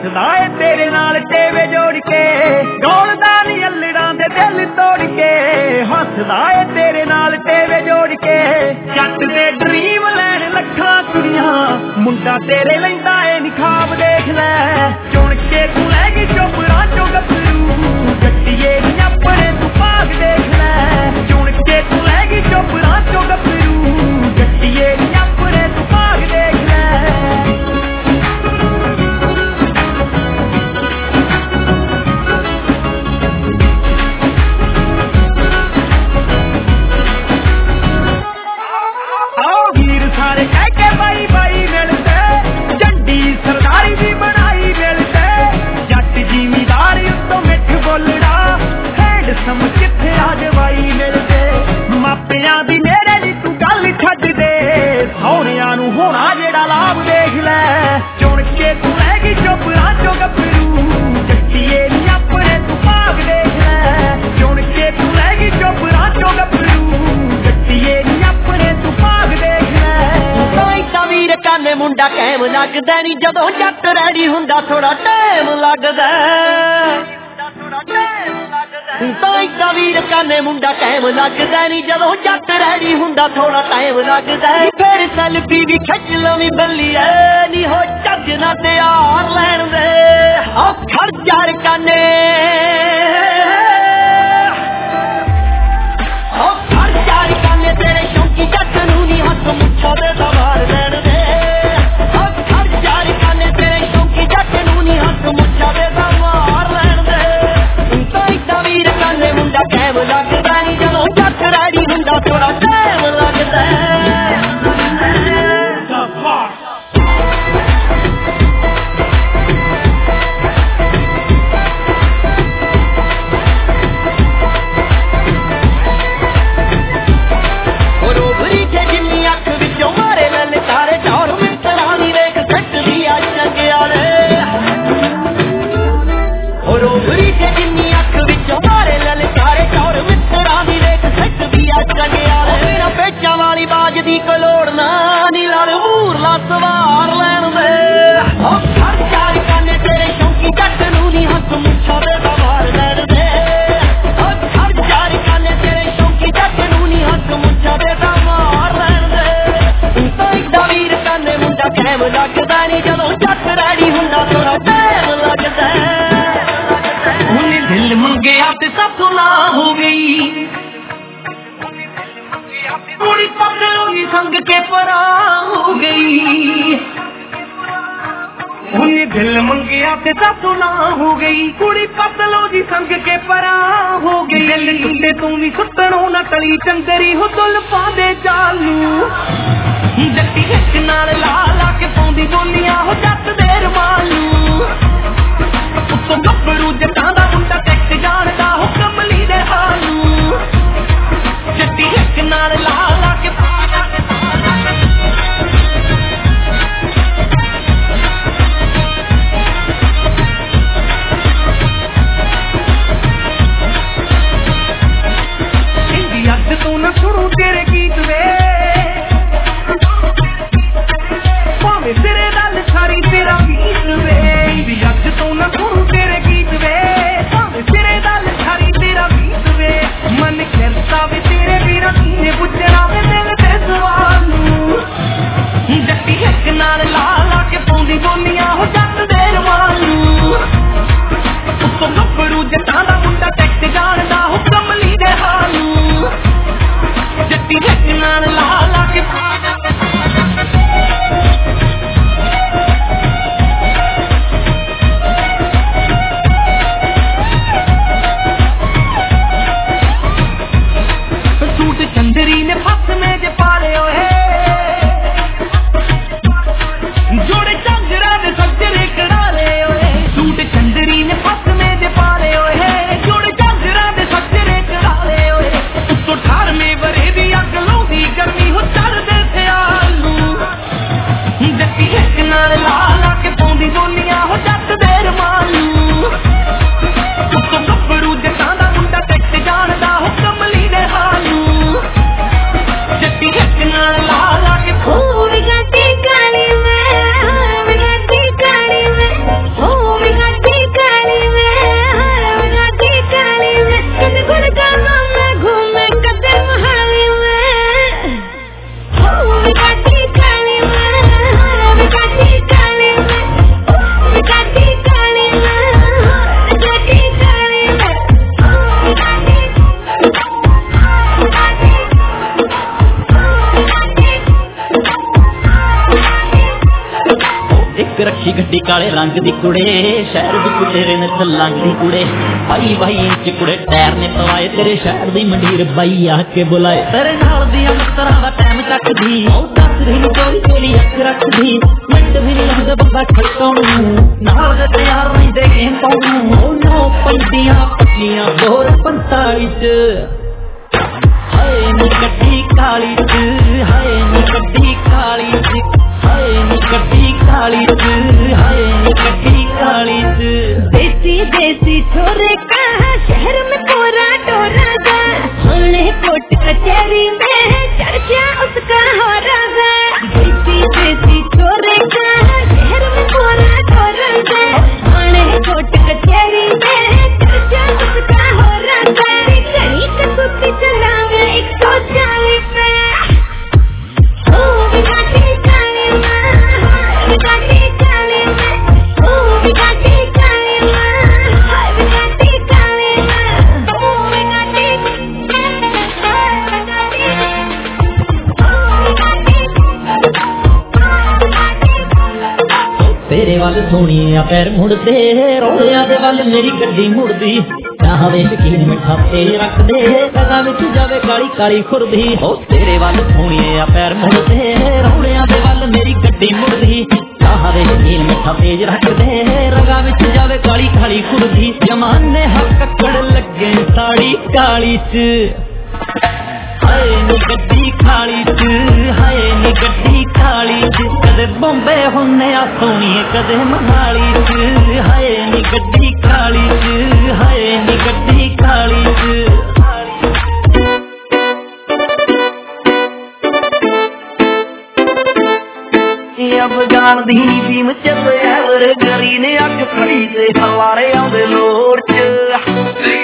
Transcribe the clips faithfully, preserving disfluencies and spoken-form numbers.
हसदा है तेरे नाल टेवे जोड़ के डोलदा नी अल्लड़ां दे दिल तोड़ के हसदा है तेरे नाल टेवे जोड़ के जट दे ड्रीम लैन लखां कुड़ियां मुंडा तेरे लैंदा है निखाब देख लै चुन के तू लै गई चोपड़ा चो गभरू जट्टिए नी अपने तू भाग देख लै चुन के तू लै गई चोपड़ा चो गभरू जट्टिए नी अपने तू भाग देख लै सारे कह के बाई बाई मिलते झंडी सरदारी भी बनाई मिलते जट जिमीदार उत्तों मिठ बोलड़ा हैंड सम किथे आजवाई मिलते मापियां दी मेरे दी तू गल छड्ड दे सौहरियां नूं होना जेड़ा लाभ देख लै चुन के तू लै गई चोपड़ा चो गभरू जट्टिए नी अपने तू भाग देख लै चुन के तू लै गई चोपड़ा चो गभरू जट्टिए नी अपने तू भाग देख लै वीर काने मुंडा कैम लगदा नी जदों जट रैडी हुंदा थोड़ा टाइम लगदा ताईं वीर काने मुंडा कैम लगदा नी जदों जट रैडी हुंदा थोड़ा टाइम लगदा फिर सेल्फी भी खिच लवी बल्लिए नी हो चज ना तैयार लैन दे ओ खड़ जार काने ओ खड़ जार काने तेरे शौकी जट नूं नी हथ मुच्छा दे सवार लैन दे ओ खड़ जार काने तेरे शौकी जट नूं नी हथ मुच्छा दे सवार लैन दे ताईं वीर काने मुंडा कैम लगदा नी जदों जट रैडी हुंदा थोड़ा टाइम लगदा वाली बाज दी कलोड़ ना नी लड़ मूरला सवार लैन दे ओ घर चार काने तेरे शौकी जट नूं नी हथ मुच्छा दे सवार लैन दे ओ घर चार काने तेरे शौकी जट नूं नी हथ मुच्छा दे सवार लैन दे ताईं वीर काने मुंडा कैम लगदा नी जदों जट रैडी हुंदा थोड़ा टाइम लगदा उन्हें दिल मंगया ते सब ना हो गई पूरी पगलों संग के परा हो गई उन्हें दिल मंगिया ते सब ना हो गई कुड़ी पतलो जी संग के परा हो गई दिल टुटे तू भी सुतनो ना तली चंदरी हो तुल पादे चालू जट्टी हिच नाल ला ला के पौंदी बोलियां हो जट देर मालू उत्तों गभरू जटां दा मुंडा टेक जानदा हो कमली दे हालू जट्टी हिच नाल ला ला के तू न सुनू तेरे गीत वे भावे तेरे नाल सारी तेरा गीत वे अज तू न सुनू तेरे गीत वे भावे तेरे नाल सारी काले रंग दी कुड़े शहर विच तेरे ने लंघ दी कुड़े भाई भाई इंच कुड़े टैर ने पवाए तेरे शहर दी मंडीर बाई आके बुलाए तेरे नाल दी अंतरां दा टाइम चकदी ओ दस दिन चोरी चोरी अख रखदी मिंट भी नहीं लगदा बंदा खड़काउण नाल दे तैयार नहीं दे गेम पाउण ओ नो पंडियां पक्कियां बोर पंताली च हाय नी कड्डी काली च हाय नी कड्डी काली च हाय नी कड्डी काली च हाय नी कड्डी काली च देसी देसी छोरे कहाँ शहर में कोरा टोरा गा हमने कोर्ट कचहरी में चर्चा उसका हो रहा देसी देसी छोरे कहाँ शहर में कोरा टोरा गा हमने कोर्ट कचहरी में चर्चा उसका हो रहा कहीं कसूती चलावे एक सौ चालीस में ओ विकाटी चाली में विकाटी चाली में ओ विकाटी चाली में हाय विकाटी चाली में ओ विकाटी तेरे वाल सोनिया पैर मुड़दे रोड़िया दे वाल मेरी गड्डी मुड़दी चाह वे शकीन मिठा तेल रख दे लगा विच जावे काली काली खुरदी ओ तेरे वाल सोनिया पैर मुड़दे रोड़िया दे वाल मेरी गड्डी मुड़दी चाह वे शकीन मिठा तेज रख दे रगा विच जावे काली काली खुरदी जमाने हक कड़ लगे साड़ी काली च हाय नी गड्डी काली च हाय नी गड्डी काली च कदे बॉम्बे हुन्ने आ सोनिए कदे मनाली च हाय नी गड्डी काली च हाय नी गड्डी काली च अफगान दी भीम चल एवर गरी ने अख खड़ी ते हवारे आंदे लोर च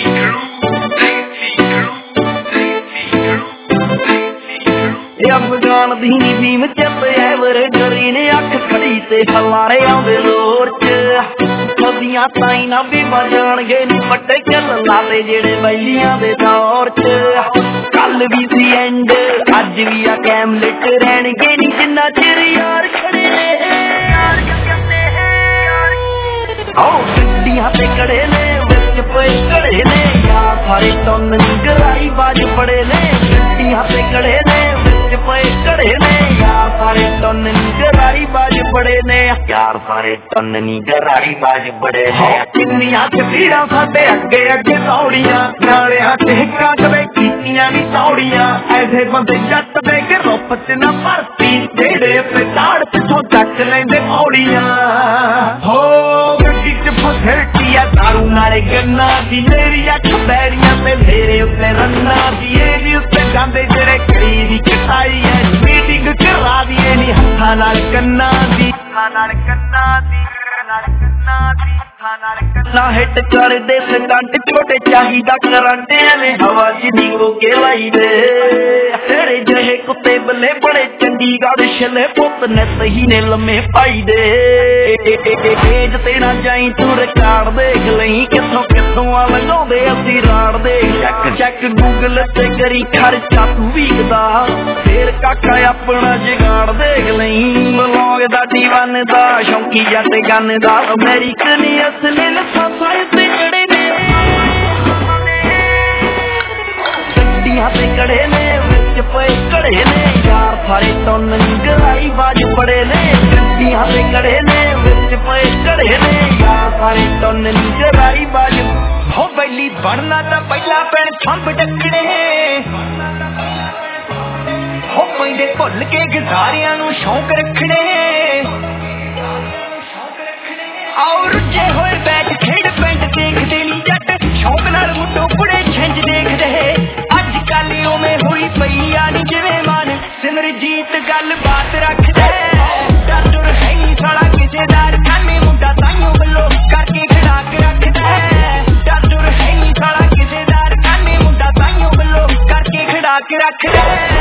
अफगान दी भीम चल एवर गरी ने अख खड़ी ते हवारे आंदे लोर च सदियां ताई ना भी बजाणगे नी पट्टे चल लाते जेड़े बैलियां दे दौर च कल भी सी एंड अज भी आ कैमलेट रहणगे नी जिन्ना चिर यार खड़े यार कहते हैं आओ गड्डियां ते खड़े ने विच पे खड़े ने यार सारे टन नी गराई बाज पड़े ने गड्डियां ते खड़े ने विच पे खड़े ने यार सारे टन नी गराई बाज पड़े ने यार सारे टन नी गराई बाज पड़े ने किन्नियां ते भीड़ां साडे अगे अगे दौड़ियां नालियां ते हिक्कां कदे कीतियां नी दौड़ियां ऐसे बंदे जट दे के रुप च ना भरती जेड़े पे ताड़ पिछों चक लैंदे पौड़ियां हो गड्डी च फसरती आ दारू नाले गन्ना दी मेरी अख बैरियां ते मेरे उत्ते रन्ना दी एदी उत्ते जांदे जेड़े कड़ी दी कटाई है मीटिंग करा दी नी हत्थां नाल कन्ना दी हत्थां नाल कन्ना दी नाल कन्ना दी ना हिट कर दे स्टंट छोटे चाहिदा करंट एवें हवा च नीगो के लाई दे तेरे जहे कुत्ते बल्ले बड़े चंडीगढ़ छले पुत ने सही ने लम्मे पाई दे तेज ते ना जाई तू रिकॉर्ड देख लई किथों किथों आ लगाउंदे असी राड़ दे चेक चेक गूगल ते करी खर्चा तू वीकदा फेर काका अपना जुगाड़ देख लई ब्लॉग दा दीवान दा शौकी जट गन दा अमेरिकन असली लफाफा ते कड़े ने गड्डियां ते कड़े ने विच पे कड़े ने यार सारे टन नी गराई बाज पड़े ने गड्डियां ते कड़े ने विच पे कड़े ने यार सारे टन नी गराई बाज हो बैली बनना ता पहला पैण खंभ डकणे हो पैंदे भुल के गुजारियां नू शौक रखणे और जे होए बैठ खेड़ पेंट देखदे नी जट शौक नाल मुंडो कुड़े छंज देखदे अज कल उवें होई पई आ नी जिवें मन सिमरजीत गल बात रखदे डर डर है नी साला किसे दार खाने मुंडा ताइयों बल्लो करके खड़ा के रखदे डर डर है नी साला किसे दार खाने मुंडा ताइयों बल्लो करके खड़ा के रखदे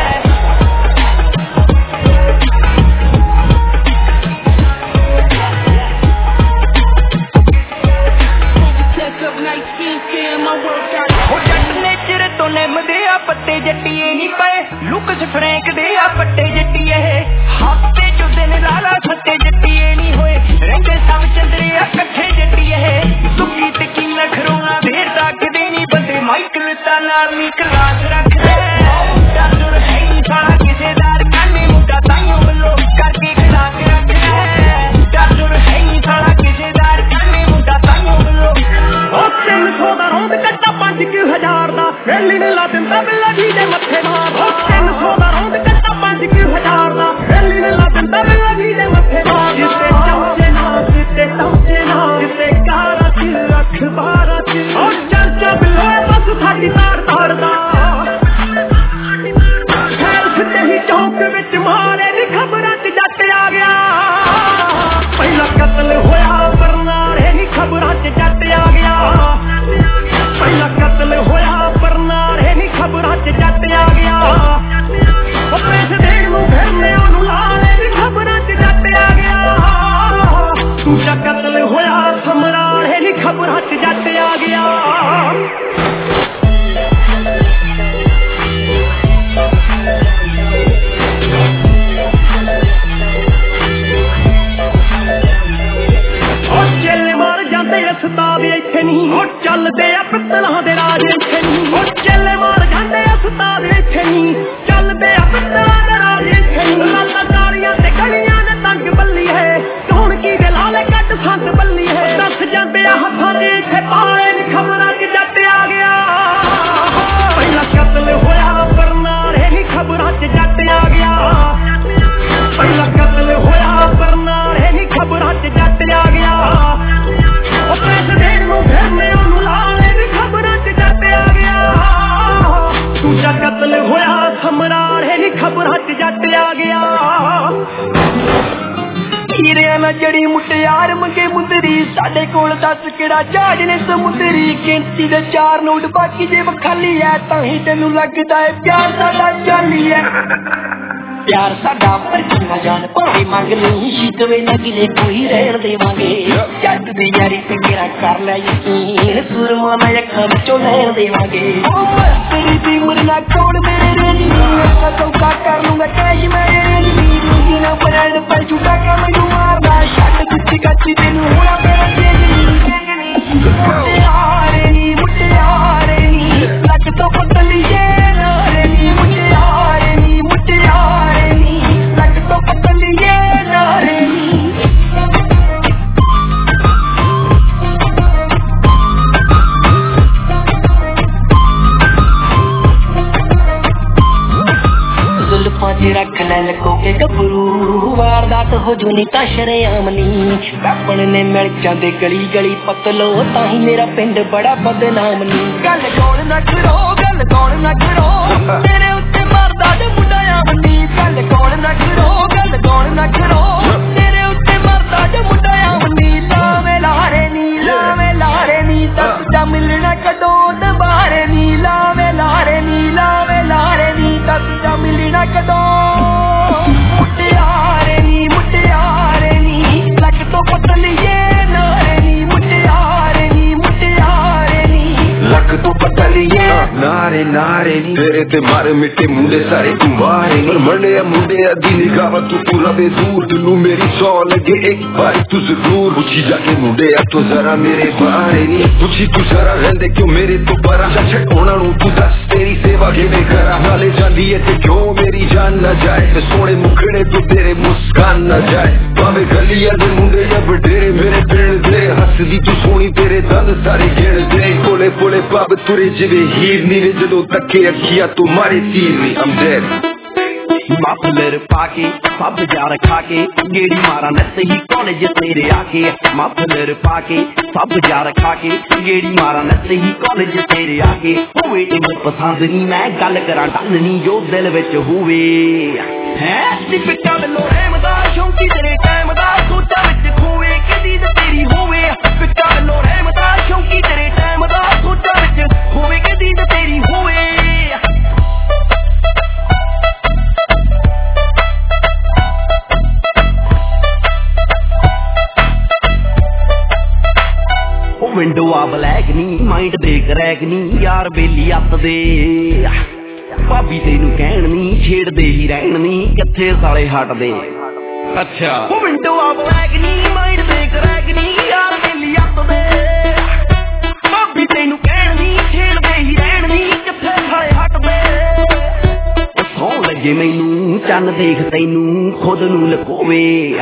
पट्टे जट्टिए नी पाए लुकस फ्रैंक दे आ पट्टे जट्टिए हाथे जो दिन लाला सट्टे जट्टिए नी होए रंगे कट्ठे जट्टिए सुक्की टिक्की नखरोना देर तक देनी बंदे माइकल ता नाल नी क्लास रख ले डर है नहीं साला किसे दार काने मुंडा ताइयों बल्लो करके क्लास रख ले डर है नहीं साला किसे दार काने मुंडा ताइयों बल्लो ओ तीन सौ दा रौंद कट्टा पांच क हजार दा वेली ने ला दिंदा बिल्ला जी दे मत्थे मार ओ तीन सौ दा रौंद कट्टा पांच क हजार दा वेली ने ला दिंदा बिल्ला जी दे मत्थे मार जिसे चमचे ना जिसे टमचे ना जिसे कारा दिल रख बारा च ओ चर्चा बिल्लो बस साडी तार तार दा खैर सिद्धे ही चौक विच मारे दी खबरां च जट आ गया पहला कत्ल होया बरनाले नी खबरां च जट आ गया पहला कत्ल होया बरनाले नी खबरां च जट आ गया ओ पैसे देण नूं फिरने ओनू लाले नी खबरां च जट आ गया दूजा कत्ल होया समराले नी खबरां च जट आ गया अस्ताद इत्थे नहीं चलदे आ पित्तलां दे राज इत्थे नहीं चेले मार जांदे अस्ताद इत्थे नहीं चलदे आ पित्तलां दे राज इत्थे नहीं लाला कारियां ते गलियां ने तंग बल्ली है कौन की दे लाले कट संत बल्ली है दस जांदे आ हत्थां दे इत्थे पाले नी खबरां च जट आ गया पहला कत्ल होया बरनाले नी खबरां च जट आ गया पहला कत्ल होया बरनाले नी खबरां च जट आ गया पैसे देण नूं फिरने ओनू लाले दी खबरां च जट आ गया दूजा कत्ल होया समराले दी खबरां च जट आ गया हीरियां ना जड़ी मुटियार मंगे मुंदरी साडे कोल दस किहड़ा जहाज ने समुंदरी गिनती दे चार नोट बाकी जे खाली है तां ही तैनूं लगदा है प्यार साडा जाली है प्यार साडा पर चंगा जान भावे मंग लूं शीत वेला गिले कोई रहण देवांगे जट दी यारी ते मेरा कर लै यकीन सुरमा मैं अखां विचों लैण देवांगे तेरी दी मरना कौन मेरे नी मैं चौका कर लूंगा कैश मेरे नी रूही ना ब्रांड पर झूठा का मैनू मारदा शट गुच्ची गच्ची तैनूं होया मेरा चेंज मुटियारे नी मुटियारे नी लग तो पतली ये नारे नी मुटियारे नी मुटियारे नी लग तो पतली ये नारे नी जुल्फां च रख लै लको के गभरू वारदात हो जू नी तां शरेआम नी वैपन ने मिल जांदे गली गली पतलो ताही मेरा पिंड बड़ा बदनाम नी गल कौन ना करो गल कौन ना करो तेरे उत्ते मरदा ते मुंडा आम नी गल कौन ना करो गल कौन ना करो तेरे उत्ते मरदा ते मुंडा आम नी लावे लारे नी लावे लारे नी दस जा मिलना कदों दबारे नी लावे लारे नी लावे लारे नी दस जा मिलना कदों मुटियारे नी मुटियारे नी लग तो पतली ये नारे नी मुटियारे नी मुटियारे नी लग तो पतली ये नारे नारे नी तेरे ते मारे मिट्टे मुंडे सारे तू मारे पर मरने मुंडे दी निगाह तू पूरा बेदूर दिलू मेरी सौ लगे एक बार तू जरूर पूछी जाके मुंडे तो जरा मेरे बारे नी पूछी तू जरा रहंदे क्यों मेरे तो बरा छट होना नू तू दस तेरी सेवा किवें करा नाले जांदी है ते क्यों मेरी जान न जाए ते सोने मुखड़े तो तेरे मुस्कान न जाए भावे गलियां दे मुंडे या बडेरे मेरे पिंड दे हसदी तू सोनी तेरे दंद सारे गिण दे कोले कोले पब तुरे जिवे हीर नी जदों तके अखियां तू मारे तीर नी I'm dead मफलर पाके सब जार खाके गेड़ी मारा नस ही कॉलेज तेरे आके मफलर पाके सब जार खाके गेड़ी मारा नस ही कॉलेज तेरे आके होवे इम पसंद नी मैं गल करा डल नी जो दिल विच होवे है पिट्टा वल्लों रहम दा शौकी तेरे टाइम दा सोचा विच खोवे कदी ते तेरी होवे पिट्टा वल्लों रहम दा शौकी तेरे टाइम दा सोचा विच होवे कदी ते तेरी होवे विंडो आ ब्लैक नी माइंड दे क्रैक नी यार बेली अत दे भाभी तेनू कहण नी छेड़दे ही रहण नी किथे साले हट दे अच्छा विंडो आ ब्लैक नी माइंड दे क्रैक नी यार ਜੇ ਮੈਨੂੰ ਚੰਨ ਦੇਖ ਤੈਨੂੰ ਖੁਦ ਨੂੰ ਲਕੋਵੇ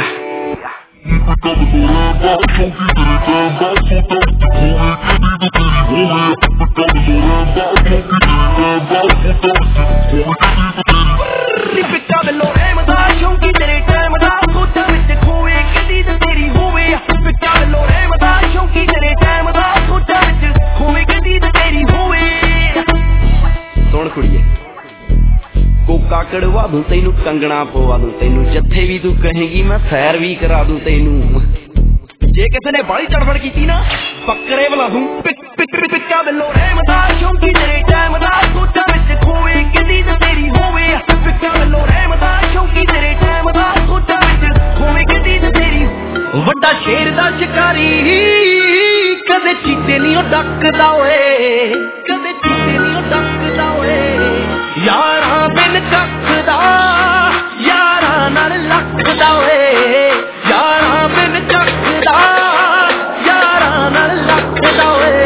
ਪਿੱਛਾ ਵੱਲੋਂ ਐਮ ਦਾ ਸ਼ੌਂਕੀ ਤੇਰੇ ਟਾਈਮ ਦਾ ਸੋਚਾਂ ਵਿੱਚ ਖੋਏ ਕਦੀ ਤੇ ਤੇਰੀ ਹੋਵੇ ਪਿੱਛਾ ਵੱਲੋਂ ਐਮ ਦਾ ਸ਼ੌਂਕੀ ਤੇਰੇ ਟਾਈਮ ਦਾ ਸੋਚਾਂ ਵਿੱਚ ਖੋਏ ਕਦੀ ਤੇ ਤੇਰੀ ਹੋਵੇ ਸੁਣ ਕੁੜੀਏ ਕੋਕਾ ਕੜਵਾ ਦੂੰ ਤੈਨੂੰ ਕੰਗਣਾ ਪਵਾ ਦੂੰ ਤੈਨੂੰ ਜਿੱਥੇ ਵੀ ਤੂੰ ਕਹੇਗੀ ਮੈਂ ਸੈਰ ਵੀ ਕਰਾ ਦੂੰ ਤੈਨੂੰ ਜੇ ਕਿਸੇ ਨੇ ਬਾਲੀ ਚੜਫੜ ਕੀਤੀ ਨਾ ਬੱਕਰੇ ਬੁਲਾ ਦੂੰ ਪਿੱਛਾ ਵੱਲੋਂ ਐਮ ਦਾ ਸ਼ੌਂਕੀ ਤੇਰੇ ਟਾਈਮ ਦਾ ਸੋਚਾਂ ਵਿੱਚ ਖੋਏ ਕਦੀ ਤੇ ਤੇਰੀ ਹੋਵੇ ਪਿੱਛਾ ਵੱਲੋਂ ਐਮ ਦਾ ਸ਼ੌਂਕੀ ਤੇਰੇ ਟਾਈਮ ਦਾ ਸੋਚਾਂ ਵਿੱਚ ਖੋਏ ਕਦੀ ਤੇ ਤੇਰੀ ਵੱਡਾ ਸ਼ੇਰ ਦਾ ਸ਼ਿਕਾਰੀ ਕਦੇ ਚੀਤੇ ਨਹੀਂ ਉਹ ਡੱਕਦਾ ਓਏ ਕਦੇ ਚੀਤੇ ਨਹੀਂ ਉਹ ਡੱਕਦਾ ਓਏ ਯਾਰਾਂ ਬਿਨ ਕੱਖ ਦਾ ਯਾਰਾਂ ਨਾਲ ਲੱਖਦਾ ਓਏ ਯਾਰਾਂ ਬਿਨ ਕੱਖ ਦਾ ਯਾਰਾਂ ਨਾਲ ਲੱਖਦਾ ਓਏ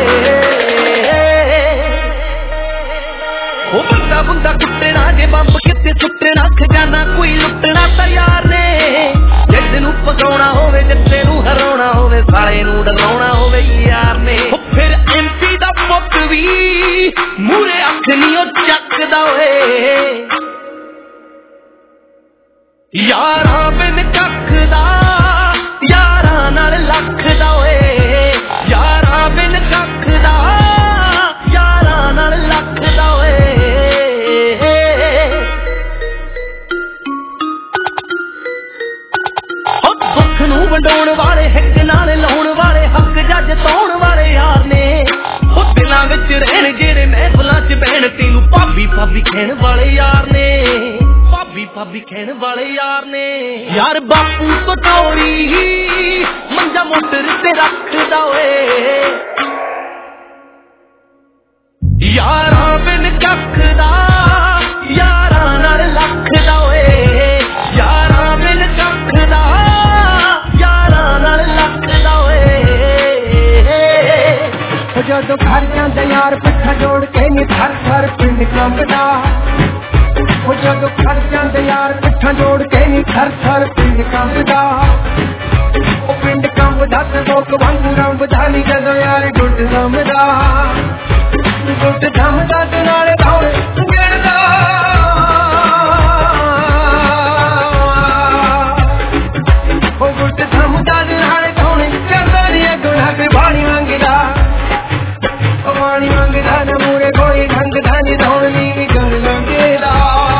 ਉਹ ਬੰਦਾ ਬੰਦਾ ਕੁੱਟਣਾ ਜੇ ਬੰਬ ਕਿਤੇ ਸੁੱਟਣਾ ਖਜ਼ਾਨਾ ਕੋਈ ਲੁੱਟਣਾ ਤਾਂ ਯਾਰ ਨੇ ਜਿੱਦ ਨੂੰ ਪਗਾਉਣਾ ਹੋਵੇ ਜਿੱਤੇ ਨੂੰ ਹਰਾਉਣਾ ਹੋਵੇ ਸਾਲੇ ਨੂੰ ਡਰਾਉਣਾ ਹੋਵੇ ਯਾਰ ਨੇ ਉਹ ਫਿਰ ਐਮਪੀ ਦਾ ਪੁੱਤ ਵੀ ਮੂਰੇ ਅੱਖ ਨਹੀਂ ਉਹ ਚੱਕਦਾ ਓਏ ਯਾਰਾਂ ਬਿਨ ਕੱਖ ਦਾ ਯਾਰਾਂ ਨਾਲ ਲੱਖਦਾ ਓਏ ਯਾਰਾਂ ਬਿਨ ਕੱਖ ਦਾ ਯਾਰਾਂ ਨਾਲ ਲੱਖਦਾ ਓਏ ਉਹ ਦੁੱਖ ਨੂੰ ਵੰਡਾਉਣ ਵਾਲੇ ਹਿੱਕ ਨਾਲ ਲਾਉਣ ਵਾਲੇ ਹੱਕ ਜੱਜ ਤਾਉਣ ਵਾਲੇ ਯਾਰ ਨੇ ਉਹ ਦਿਲਾਂ ਵਿੱਚ ਰਹਿਣ ਜਿਹੜੇ ਮਹਿਫਲਾਂ ਚ ਬਹਿਣ ਤੈਨੂੰ ਭਾਬੀ ਭਾਬੀ ਕਹਿਣ ਵਾਲੇ ਯਾਰ ਨੇ ਭਾਬੀ ਭਾਬੀ ਕਹਿਣ ਵਾਲੇ ਯਾਰ ਨੇ ਯਾਰ ਬਾਪੂ ਕਟੋਰੀ ਮੰਜਾ ਮੋਟਰ ਤੇ ਰੱਖਦਾ ਓਏ ਯਾਰਾਂ ਬਿਨ ਕੱਖ ਦਾ ਯਾਰਾਂ ਨਾਲ ਲੱਖਦਾ ਓਏ ਯਾਰਾਂ ਬਿਨ ਕੱਖ ਦਾ ਯਾਰਾਂ ਨਾਲ ਲੱਖਦਾ ਓਏ ਜਦੋਂ ਘਰ ਜਾਂਦਾ ਯਾਰ ਪਿੱਠਾ ਜੋੜ ਕੇ ਨੀ ਥਰ ਥਰ ਪਿੰਡ ਕੰਬਦਾ ਉਹ ਜਦੋਂ ਘਰ ਜਾਂਦੇ ਯਾਰ ਪਿੱਠਾ ਜੋੜ ਕੇ ਨੀ ਥਰ ਥਰ ਪਿੰਡ ਕੰਬਦਾ ਉਹ ਪਿੰਡ ਕੰਬਦਾ ਤੇ ਲੋਕ ਵਾਂਗੂ ਰੰਬਦਾ ਨੀ ਜਦੋਂ ਯਾਰ ਗੁੱਟ ਦਮਦਾ ਗੁੱਟ ਦਮਦਾ ਤੇ ਨਾਲੇ ਧੌਲੇ ਗਿਣਦਾ ਉਹ ਗੁੱਟ ਦਮਦਾ ਤੇ ਨਾਲੇ ਧੌਲੇ ਚੜਦਾ ਨੀ ਗੁਣਾ ਤੇ ਬਾਣੀ ਮੰਗਦਾ ਉਹ ਬਾਣੀ ਮੰਗਦਾ ਨਾ ਮੂਰੇ ਕੋਈ ਢੰਗ ਦਾ ਨੀ ਧੌਲੀ ਨੀ ਗਣ ਲੰਗੇਦਾ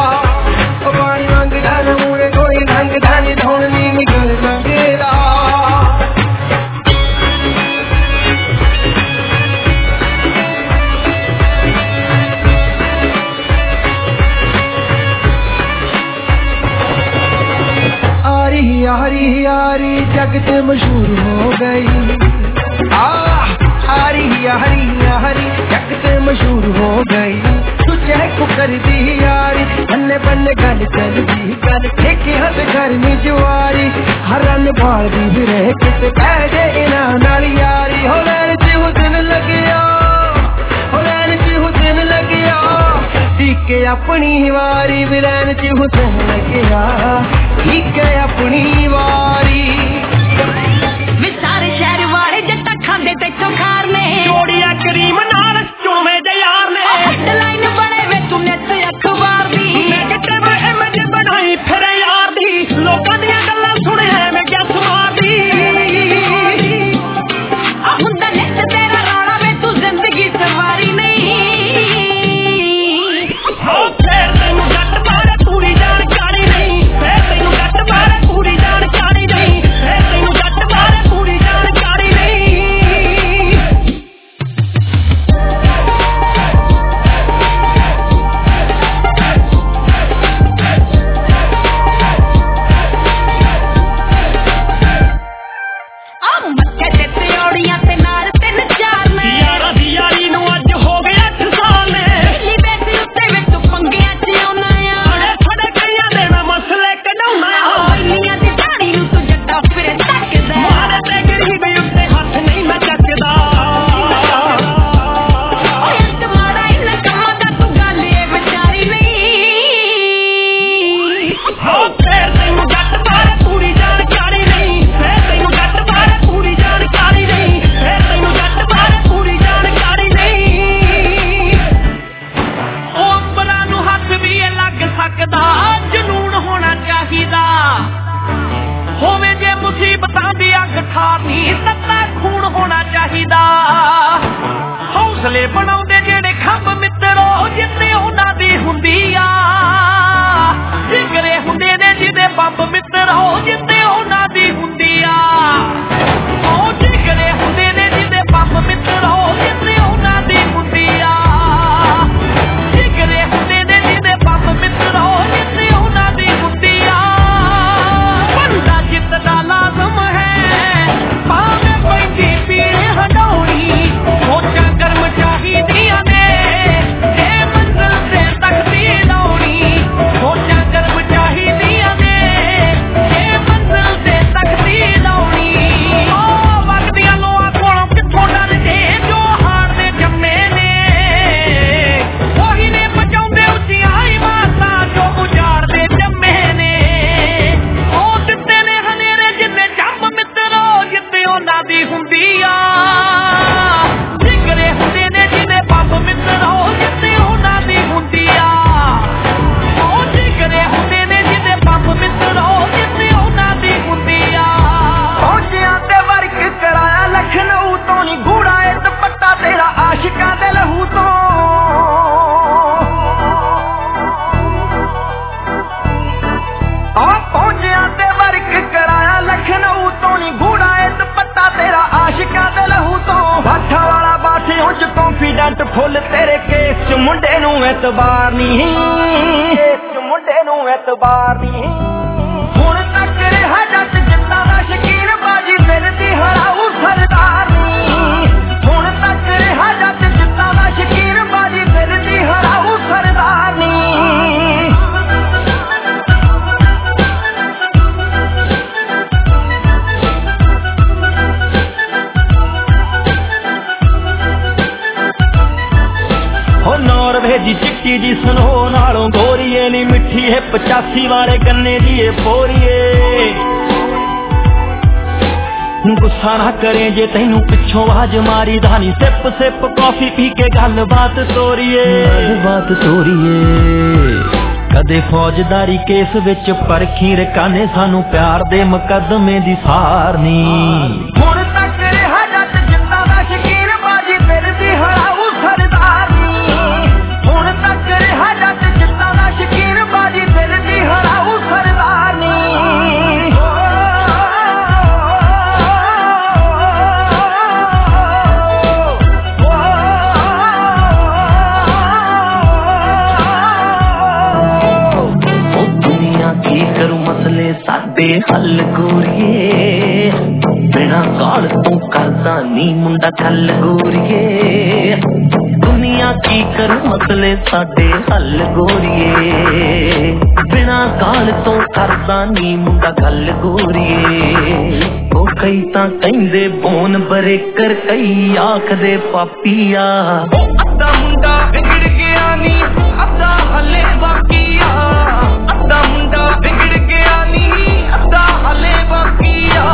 यारी यारी जगत मशहूर हो गई आ यारी यारी यारी जगत मशहूर हो गई तुझे को कर दी यारी बन्ने बन्ने गल चल दी गल ठेके हद करनी जुआरी हर रन बाल दी रह किते कह दे इना नाल यारी हो लैन च हुसन लगिया हो लैन च हुसन लगिया टीके अपनी वारी विलैन च हुसन लगिया ठीक है अपनी वारी विचारे शहर वाले जट्टा खांदे ते चोखार ने जोड़िया करीम नाल चोमे दे यार ने हेडलाइन बने वे तू नेट अखबार दी नेगेटिव इमेज बनाई फिर यार दी लोकां दी गल्लां सुने मैं क्या सुमार दी आ हुंदा नेट तेरा राणा वे तू जिंदगी सवारी नहीं ओ फिर तैनू जट बारे पूरी जानकारी नहीं फिर तैनू जट बारे पूरी जानकारी नहीं फिर तैनू जट बारे पूरी जानकारी नहीं ਸਕਦਾ ਜਨੂਨ ਹੋਣਾ ਚਾਹੀਦਾ ਹੋਵੇ ਜੇ ਮੁਸੀਬਤਾਂ ਦੀ ਅੱਗ ਠਾਰਨੀ ਤੱਤਾ ਖੂਨ ਹੋਣਾ ਚਾਹੀਦਾ ਹੌਸਲੇ ਬਣਾਉਂਦੇ ਜਿਹੜੇ ਖੰਭ ਮਿੱਤਰੋ ਜਿੱਤੇ ਉਹਨਾਂ ਦੀ ਹੁੰਦੀ ਆ ਜਿਗਰੇ ਹੁੰਦੇ ਨੇ ਜਿਹਦੇ ਬੰਬ ਮਿੱਤਰੋ ਜਿੱਤੇ ਉਹਨਾਂ ਦੀ ਹੁੰਦੀ ਆ ਉਹ ਜਿਗਰੇ ਹੁੰਦੇ ਨੇ ਜਿਹਦੇ ਬੰਬ ਮਿੱਤਰੋ ਜਿੱਤੇ ਉਹਨਾਂ ਦੀ ਹੁੰਦੀ ਆ ਜਿਗਰੇ ਹੁੰਦੇ ਨੇ ਜਿਹਦੇ ਬੰਬ ਮਿੱਤਰੋ ਜਿੱਤੇ ਉਹਨਾਂ ਦੀ ਹੁੰਦੀ ਆ ਬੰਦਾ ਜਿੱਤਦਾ ਲਾਜ਼ਮ ਹੈ ਭਾਵੇਂ ਪੈਂਦੀ ਪੀੜੇ ਹਟਾਉਣੀ ਸੋਚਾਂ ਕਰਮ ਚਾਹੀਦੀਆਂ ਨੇ ਇਹ ਮੰਜ਼ਿਲ ਤੇ ਤੱਕਦੀ ਲਾਉਣੀ ਸੋਚਾਂ ਕਰਮ ਚਾਹੀਦੀਆਂ ਨੇ ਇਹ ਮੰਜ਼ਿਲ ਤੇ ਤੱਕਦੀ ਲਾਉਣੀ ਉਹ ਵਗਦੀਆਂ ਲੋਆਂ ਕੋਲੋਂ ਕਿੱਥੋਂ ਡਰਦੇ ਜੋ ਹਾਰ ਦੇ ਜੰਮੇ ਨੇ ਉਹੀ ਨੇ ਬਚਾਉਂਦੇ ਉੱਚੀਆਂ ਇਮਾਰਤਾਂ ਜੋ ਉਜਾੜਦੇ ਜੰਮੇ ਨੇ ਉਹ ਦਿੱਤੇ ਨੇ ਹਨੇਰੇ ਜਿੰਨੇ ਜੰਮ ਮਿੱਤਰੋ ਜਿੱਤੇ ਉਹਨਾਂ ਦੀ ਹੁੰਦੀ ਆ ਜਿਗਰੇ ਹੁੰਦੇ ਨੇ ਜਿਹਦੇ ਬੰਬ ਮਿੱਤਰੋ ਜਿੱਤੇ ਉਹਨਾਂ ਦੀ ਹੁੰਦੀ ਆ ਉਹ ਜਿਗਰੇ ਹੁੰਦੇ ਨੇ ਜਿਹਦੇ ਬੰਬ ਮਿੱਤਰੋ ਜਿੱਤੇ ਉਹਨਾਂ ਦੀ ਹੁੰਦੀ ਆ ਪਹੁੰਚਿਆ ਤੇ ਵਰਕ ਕਰਾਇਆ ਲਖਨਊ ਤੋਂ ਨੀ ਗੂੜਾ ਏ ਦੁਪੱਟਾ ਤੇਰਾ ਆਸ਼ਿਕਾਂ ਦੇ ਲਹੂ ਤੋਂ ਆ ਪਹੁੰਚਿਆ ਤੇ ਵਰਕ ਕਰਾਇਆ ਲਖਨਊ ਤੋਂ ਨੀ ਗੂੜਾ ਏ ਦੁਪੱਟਾ ਤੇਰਾ ਆਸ਼ਿਕਾਂ ਦੇ ਲਹੂ ਤੋਂ ਬਾਠਾ ਵਾਲਾ ਬਾਠੇ ਉੱਚ ਕੌਨਫੀਡੈਂਟ ਫੁੱਲ ਤੇਰੇ ਕੇਸ ਚ ਮੁੰਡੇ ਨੂੰ ਐਤਬਾਰ ਨਹੀਂ ਕੇਸ ਚ ਮੁੰਡੇ ਨੂੰ ਐਤਬਾਰ ਨਹੀਂ ਹੁਣ ਤੱਕ ਰਿਹਾ ਜੱਟ ਜਿੱਤਾਂ ਦਾ ਸ਼ਕੀਨ ਬਾਜੀ ਮਿਲਦੀ ਹਰਾਊ ਸਰਦਾਰ ਨਹੀਂ ਹੁਣ ਤੱਕ ਰਿਹਾ ਜੱਟ ਜਿੱਤਾਂ ਦਾ ਸ਼ਕੀਨ ਬਾਜੀ ਮਿਲਦੀ ਹਰਾਊ ਸਰਦਾਰ ਨਹੀਂ ਨੌਰਵੇਜੀ ਚਿੱਟੀ ਦੀ ਸਨੋ ਨਾਲੋਂ ਗੋਰੀਏ ਨੀ ਮਿੱਠੀ ਹੈ ਪਚਾਸੀ ਵਾਲੇ ਗੰਨੇ ਦੀ ਏ ਪੋਰੀਏ ਗੁੱਸਾ ਨਾ ਕਰੇ ਜੇ ਤੈਨੂੰ ਪਿੱਛੋਂ ਆਵਾਜ਼ ਮਾਰੀ ਦਾ ਨੀ ਸਿਪ ਸਿਪ ਕਾਫੀ ਪੀ ਕੇ ਗੱਲਬਾਤ ਤੋਰੀਏ ਗੱਲਬਾਤ ਤੋਰੀਏ ਕਦੇ ਫੌਜਦਾਰੀ ਕੇਸ ਵਿੱਚ ਪਰਖੀ ਰਕਾਨੇ ਸਾਨੂੰ ਪਿਆਰ ਦੇ ਮੁਕੱਦਮੇ ਦੀ ਸਾਰ ਨੀ ਹੁਣ ਤੱਕ ਰਿਹਾ ਜੱਟ ਜਿੱਤਾਂ ਦਾ ਸ਼ਕੀਨ ਬਾਜੀ ਫਿਰਦੀ ਹਰਾਊ ਸਰਦਾਰ ਹੁਣ ਤੱਕ ਰਿਹਾ ਜੱਟ ਜਿੱਤਾਂ ਦਾ ਸ਼ਕੀਨ ਬਾਜੀ ਦਿਲ ਦੀ ਹਰਾਊ ਸਰਦਾਰ ਨੀ ਉਹ ਦੁਨੀਆ ਕੀ ਕਰੂ ਮਸਲੇ ਸਾਡੇ ਹੱਲ ਗੋਰੀਏ ਬਿਨਾਂ ਕਾਲ ਤੋਂ ਕਰਦਾ ਨੀ ਮੁੰਡਾ ਕੱਲ ਗੋਰੀਏ ਦੁਨੀਆ ਕੀ ਕਰੂ ਮਸਲੇ ਸਾਡੇ ਹੱਲ ਗੋਰੀਏ ਬਿਨਾਂ ਕਾਲ ਤੋਂ ਕਰਦਾ ਨੀ ਮੁੰਡਾ ਗੱਲ ਗੋਰੀਏ ਉਹ ਕਈ ਤਾਂ ਕਹਿੰਦੇ ਬੋਨ ਬਰੇਕਰ ਕਈ ਆਖਦੇ ਪਾਪੀਆ ਉਹ ਅੱਧਾ ਮੁੰਡਾ ਵਿਗੜ ਗਿਆ ਨੀ ਅੱਧਾ ਹਲੇ ਬਾਕੀ ਆ ਅੱਧਾ ਮੁੰਡਾ ਵਿਗੜ ਗਿਆ ਨੀ ਅੱਧਾ ਹਲੇ ਬਾਕੀ ਆ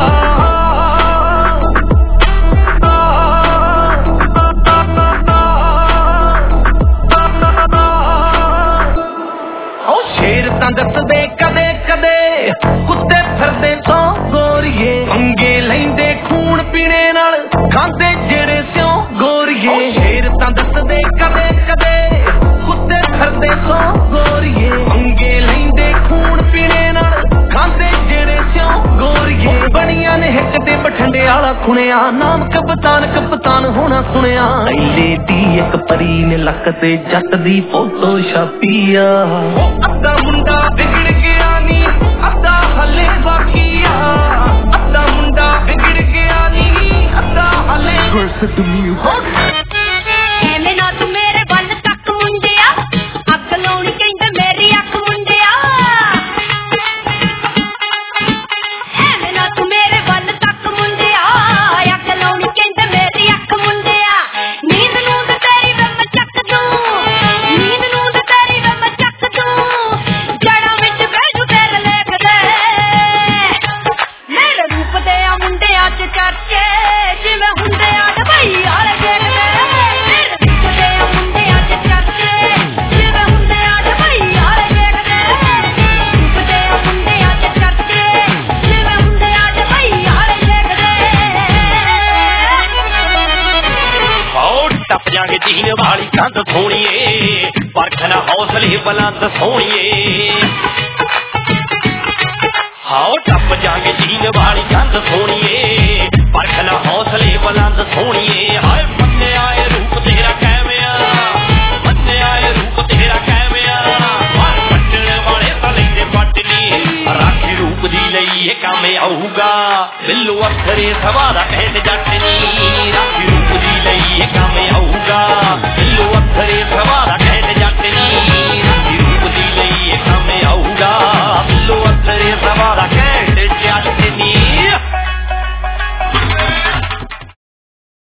ਸ਼ੇਰ ਤਾਂ ਦੱਸਦੇ ਕਦੇ ਕਦੇ ਕੁੱਤੇ ਫਿਰਦੇ ਸੌ ਗੋਰੀਏ ਅੰਗੇ ਲੈਂਦੇ ਖੂਨ ਪੀਣੇ ਨਾਲ ਖਾਂਦੇ ਜਿਹੜੇ ਸਿਓ ਗੋਰੀਏ ਸ਼ੇਰ ਤਾਂ ਦੱਸਦੇ ਕਦੇ ਕਦੇ ਕੁੱਤੇ ਫਿਰਦੇ ਸੌ ਗੋਰੀਏ ਅੰਗੇ ਲੈਂਦੇ ਖੂਨ ਪੀਣੇ ਨਾਲ ਖਾਂਦੇ ਜਿਹੜੇ ਸਿਓ ਗੋਰੀਏ ਬਣੀਆਂ ਨੇ ਹਿੱਕ ਤੇ ਬਠੰਡੇ ਵਾਲਾ ਖੁਣਿਆ ਨਾਮ ਕਪਤਾਨ ਕਪਤਾਨ ਹੋਣਾ ਸੁਣਿਆ ਐਲੇ ਦੀ ਇੱਕ ਪਰੀ ਨੇ ਲੱਕ ਤੇ ਜੱਟ ਦੀ ਫੋਟੋ ਛਾਪੀ ਆ ਅੱਧਾ ਮੁੰਡਾ ਵਿਗੜ ਗਿਆ ਨੀ ਅੱਧਾ ਹਲੇ ਬਾਕੀ ਆ ਅੱਧਾ ਮੁੰਡਾ ਵਿਗੜ ਗਿਆ ਨੀ ਅੱਧਾ ਹਲੇ ਗੁਰਸਤ ਮਿਊਜ਼ਿਕ ਐਵੇਂ ਨਾ ਤੂੰ ਮੇਰੇ ਵੱਲ ਤੱਕ ਮੁੰਡਿਆ ਅੱਗ ਲਾਉਣੀ ਕਹਿੰਦੇ ਮੇਰੀ ਅੱਖ ਮੁੰਡਿਆ ਐਵੇਂ ਨਾ ਤੂੰ ਮੇਰੇ ਵੱਲ ਤੱਕ ਮੁੰਡਿਆ ਅੱਗ ਲਾਉਣੀ ਕਹਿੰਦੇ ਮੇਰੀ ਅੱਖ ਮੁੰਡਿਆ ਨੀਂਦ ਨੂੰ ਤੇ ਤੇਰੀ ਵੇ ਮੈਂ ਚੱਕ ਦੂੰ ਨੀਂਦ ਨੂੰ ਤੇ ਤੇਰੀ ਵੇ ਮੈਂ ਚੱਕ ਦੂੰ ਜੜਾਂ ਵਿੱਚ ਬੈਠੂ ਤੇਰੇ ਲੇਖਦੇ ਮੇਰੇ ਰੂਪ ਦੇ ਆ ਮੁੰਡਿਆਂ ਚ ਚਰਚੇ ਜਿਵੇਂ ਹੁੰਦੇ ਆ ਡਬਈ ਆ ਕੰਧ ਸੋਹਣੀਏ ਪਰਖਣਾ ਹੌਸਲੇ ਬੁਲੰਦ ਸੋਹਣੀਏ ਹਾਓ ਟੱਪ ਜਾਂਗੇ ਜੀਨ ਵਾਲੀ ਕੰਧ ਸੋਹਣੀਏ ਪਰਖਣਾ ਹੌਸਲੇ ਬੁਲੰਦ ਸੋਹਣੀਏ ਹਾਏ ਮੰਨੇ ਆਏ ਰੂਪ ਤੇਰਾ ਕਿਵੇਂ ਆ ਮੰਨੇ ਆਏ ਰੂਪ ਤੇਰਾ ਕਿਵੇਂ ਆ ਮਾਰ ਪੱਟਣ ਵਾਲੇ ਤਾਂ ਲੈਂਦੇ ਪੱਟ ਨੀ ਰਾਖੀ ਰੂਪ ਦੀ ਲਈ ਇਹ ਕੰਮ ਆਊਗਾ ਬਿੱਲੂ ਅਖਰੇ ਸਵਾ